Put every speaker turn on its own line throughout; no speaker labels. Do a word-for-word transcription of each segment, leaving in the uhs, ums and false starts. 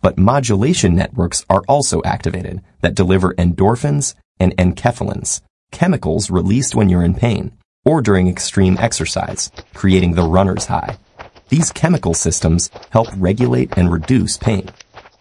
but modulation networks are also activated that deliver endorphins and enkephalins, chemicals released when you're in pain or during extreme exercise, creating the runner's high. These chemical systems help regulate and reduce pain.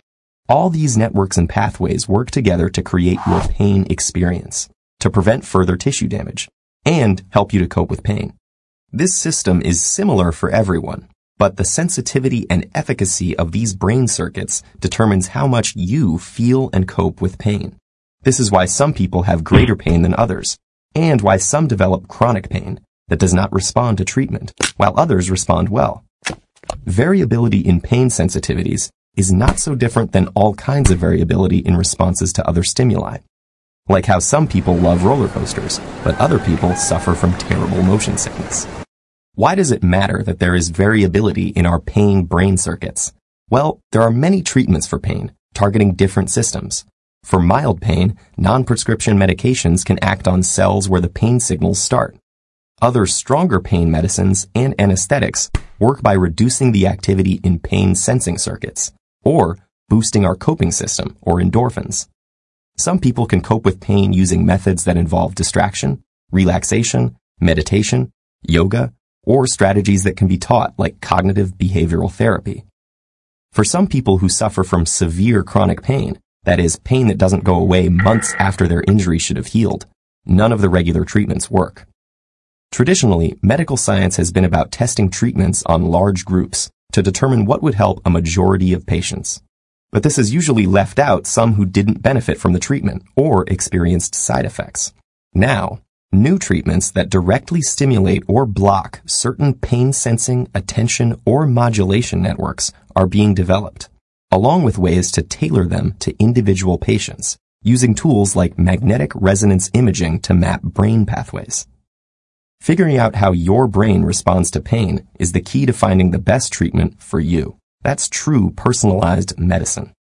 All these networks and pathways work together to create your pain experience, to prevent further tissue damage, and help you to cope with pain. This system is similar for everyone, but the sensitivity and efficacy of these brain circuits determines how much you feel and cope with pain. This is why some people have greater pain than others, and why some develop chronic pain that does not respond to treatment, while others respond well. Variability in pain sensitivities is not so different than all kinds of variability in responses to other stimuli. Like how some people love roller coasters, but other people suffer from terrible motion sickness. Why does it matter that there is variability in our pain brain circuits? Well, there are many treatments for pain, targeting different systems. For mild pain, non-prescription medications can act on cells where the pain signals start. Other stronger pain medicines and anesthetics work by reducing the activity in pain-sensing circuits, or boosting our coping system, or endorphins. Some people can cope with pain using methods that involve distraction, relaxation, meditation, yoga, or strategies that can be taught like cognitive behavioral therapy. For some people who suffer from severe chronic pain, that is, pain that doesn't go away months after their injury should have healed, none of the regular treatments work. Traditionally, medical science has been about testing treatments on large groups to determine what would help a majority of patients. But this has usually left out some who didn't benefit from the treatment or experienced side effects. Now, new treatments that directly stimulate or block certain pain-sensing, attention, or modulation networks are being developed, along with ways to tailor them to individual patients, using tools like magnetic resonance imaging to map brain pathways. Figuring out how your brain responds to pain is the key to finding the best treatment for you. That's true personalized medicine.